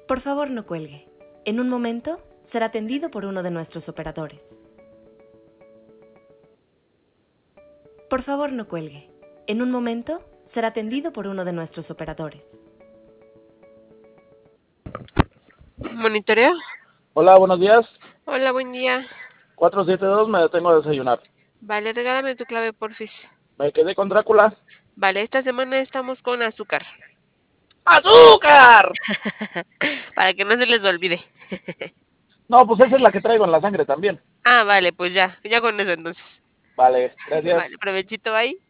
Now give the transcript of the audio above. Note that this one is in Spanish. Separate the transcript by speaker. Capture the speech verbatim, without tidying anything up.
Speaker 1: Por favor, no cuelgue. En un momento será atendido por uno de nuestros operadores. Por favor, no cuelgue. En un momento será atendido por uno de nuestros operadores.
Speaker 2: ¿Monitoreo?
Speaker 3: Hola, buenos días.
Speaker 2: Hola, buen día.
Speaker 3: cuatro siete dos, me detengo a desayunar.
Speaker 2: Vale, regálame tu clave, porfis.
Speaker 3: Me quedé con Drácula.
Speaker 2: Vale, esta semana estamos con azúcar.
Speaker 3: ¡Azúcar!
Speaker 2: Para que no se les olvide.
Speaker 3: No, pues esa es la que traigo en la sangre también.
Speaker 2: Ah, vale, pues ya, ya con eso entonces.
Speaker 3: Vale, gracias.
Speaker 2: Vale, provechito ahí.